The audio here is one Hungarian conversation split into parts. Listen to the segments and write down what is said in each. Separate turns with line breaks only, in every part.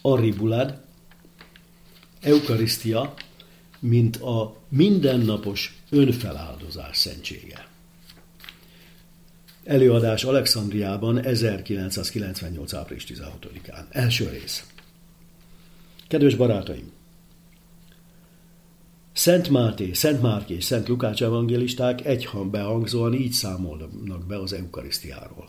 Aribulad, eukarisztia, mint a mindennapos önfeláldozás szentsége. Előadás Alexandriában 1998. április 16-án. Első rész. Kedves barátaim! Szent Máté, Szent Márk és Szent Lukács evangélisták egybehangzóan így számolnak be az eukarisztiáról.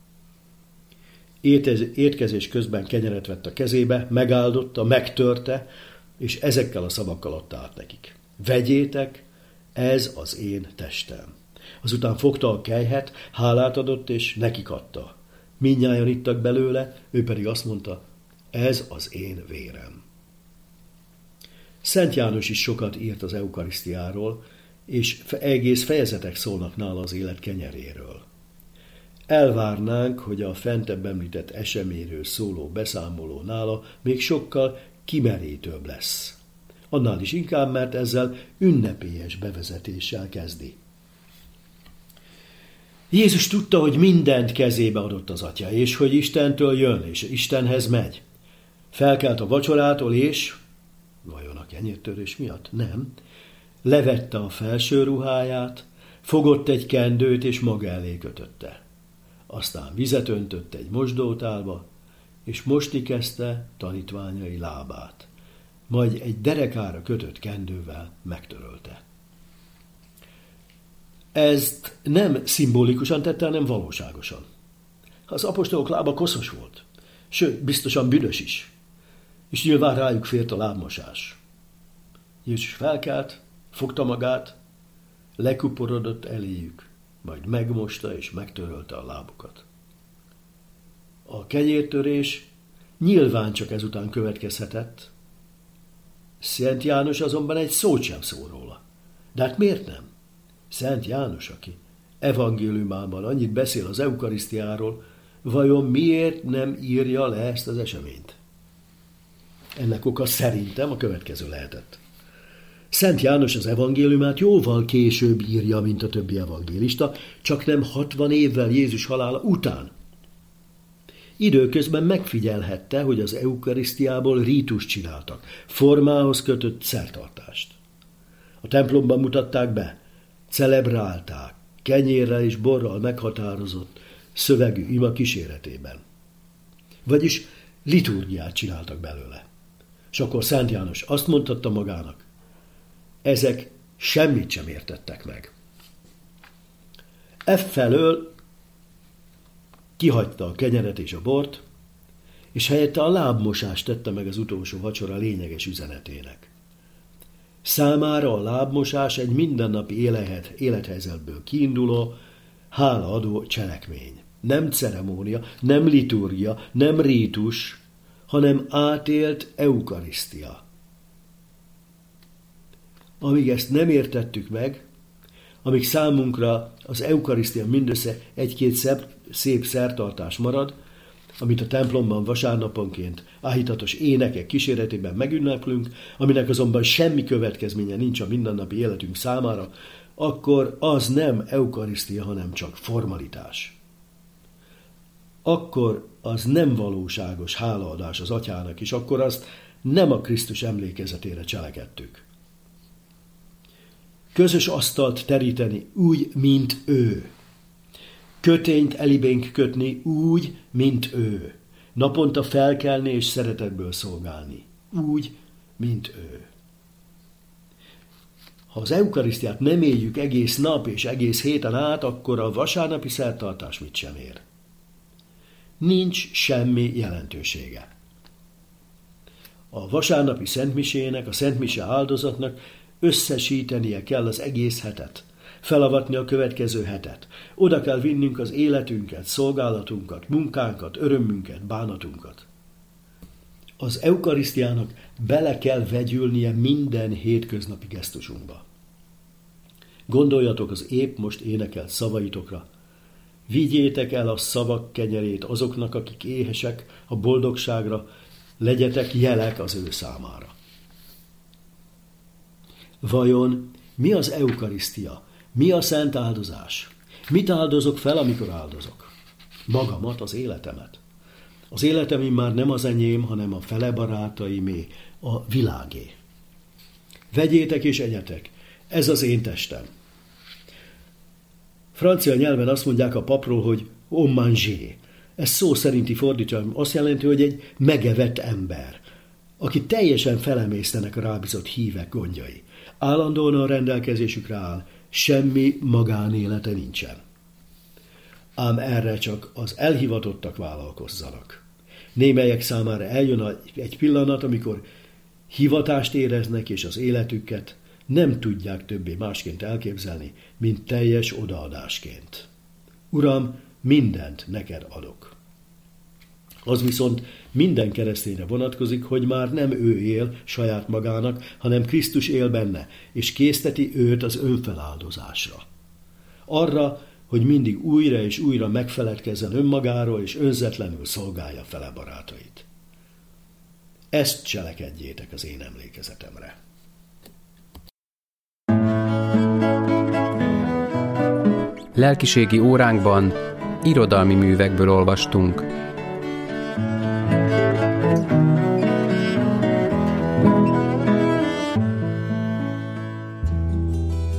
Étkezés közben kenyeret vett a kezébe, megáldotta, megtörte, és ezekkel a szavakkal adta át nekik. Vegyétek, ez az én testem. Azután fogta a kelyhet, hálát adott, és nekik adta. Mindnyájan ittak belőle, ő pedig azt mondta, ez az én vérem. Szent János is sokat írt az eukarisztiáról, és egész fejezetek szólnak nála az élet kenyeréről. Elvárnánk, hogy a fentebb említett eseményről szóló beszámoló nála még sokkal kimerítőbb lesz. Annál is inkább, mert ezzel ünnepélyes bevezetéssel kezdi. Jézus tudta, hogy mindent kezébe adott az Atya, és hogy Istentől jön, és Istenhez megy. Felkelt a vacsorától, és, vajon a kenyértörés miatt? Nem. Levette a felső ruháját, fogott egy kendőt, és maga elé kötötte. Aztán vizet öntött egy mosdótálba, és mosni kezdte tanítványai lábát. Majd egy derekára kötött kendővel megtörölte. Ezt nem szimbolikusan tette, hanem valóságosan. Az apostolok lába koszos volt, sőt, biztosan büdös is, és nyilván rájuk fért a lábmosás. Jézus felkelt, fogta magát, lekuporodott eléjük, majd megmosta és megtörölte a lábukat. A kenyértörés nyilván csak ezután következhetett, Szent János azonban egy szót sem szól róla. De hát miért nem? Szent János, aki evangéliumában annyit beszél az eukarisztiáról, vajon miért nem írja le ezt az eseményt? Ennek oka szerintem a következő lehetett. Szent János az evangéliumát jóval később írja, mint a többi evangélista, csak nem 60 évvel Jézus halála után. Időközben megfigyelhette, hogy az eukarisztiából rítust csináltak, formához kötött szertartást. A templomban mutatták be, celebrálták, kenyérrel és borral meghatározott szövegű ima kíséretében. Vagyis liturgiát csináltak belőle. És akkor Szent János azt mondhatta magának, ezek semmit sem értettek meg. Effelől kihagyta a kenyeret és a bort, és helyette a lábmosást tette meg az utolsó vacsora lényeges üzenetének. Számára a lábmosás egy mindennapi élethelyzetből kiinduló, hálaadó cselekmény. Nem ceremónia, nem liturgia, nem rítus, hanem átélt eukarisztia. Amíg ezt nem értettük meg, amíg számunkra az eukarisztia mindössze egy-két szép szertartás marad, amit a templomban vasárnaponként áhítatos énekek kíséretében megünneplünk, aminek azonban semmi következménye nincs a mindennapi életünk számára, akkor az nem eukarisztia, hanem csak formalitás. Akkor az nem valóságos hálaadás az Atyának, és akkor azt nem a Krisztus emlékezetére cselekedtük. Közös asztalt teríteni úgy, mint ő. Kötényt elibénk kötni úgy, mint ő. Naponta felkelni és szeretetből szolgálni. Úgy, mint ő. Ha az eukarisztiát nem éljük egész nap és egész héten át, akkor a vasárnapi szertartás mit sem ér. Nincs semmi jelentősége. A vasárnapi szentmisének, a szentmise áldozatnak összesítenie kell az egész hetet, felavatni a következő hetet. Oda kell vinnünk az életünket, szolgálatunkat, munkánkat, örömünket, bánatunkat. Az eukarisztiának bele kell vegyülnie minden hétköznapi gesztusunkba. Gondoljatok az épp most énekelt szavaitokra. Vigyétek el a szavak kenyerét azoknak, akik éhesek a boldogságra, legyetek jelek az ő számára. Vajon mi az eukarisztia? Mi a szent áldozás? Mit áldozok fel, amikor áldozok? Magamat, az életemet. Az életem immár nem az enyém, hanem a fele barátaimé, a világé. Vegyétek és egyetek, ez az én testem. Francia nyelven azt mondják a papról, hogy on manger. Ez szó szerinti fordítja, azt jelenti, hogy egy megevett ember, aki teljesen felemésztenek a rábízott hívek gondjai. Állandóan a rendelkezésükre áll, semmi magánélete nincsen. Ám erre csak az elhivatottak vállalkozzanak. Némelyek számára eljön egy pillanat, amikor hivatást éreznek, és az életüket nem tudják többé másként elképzelni, mint teljes odaadásként. Uram, mindent neked adok. Az viszont minden keresztényre vonatkozik, hogy már nem ő él saját magának, hanem Krisztus él benne, és készteti őt az önfeláldozásra. Arra, hogy mindig újra és újra megfeledkezzen önmagáról, és önzetlenül szolgálja fele barátait. Ezt cselekedjétek az én emlékezetemre.
Lelkiségi óránkban irodalmi művekből olvastunk.